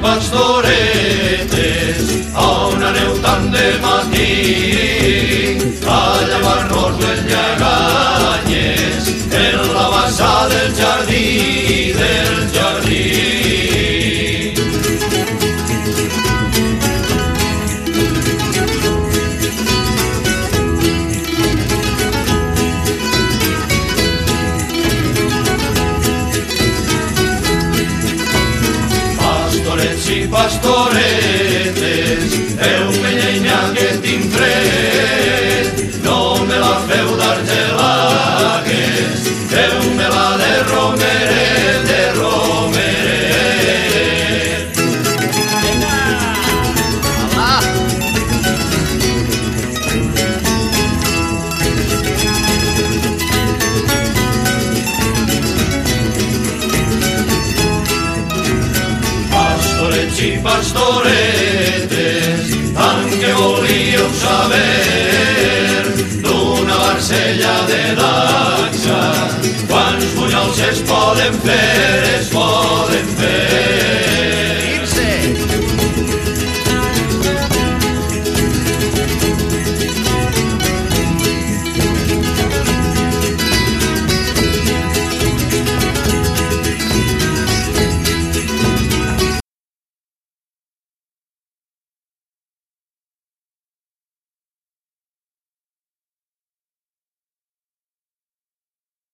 pastoretes, on aneu tant de matí a llevar-nos les lleganyes en la bassa del jardí, del jardí. Pastorets i pastoretes, llenya que tinc fred, no me la feu d'argelagues, feu-me-la de romeret, de romeret. Vinga! Hola! Pastorets i pastoretes, tant que volíeu saber d'una barcella de dacsa, quants bunyols es poden fer, es poden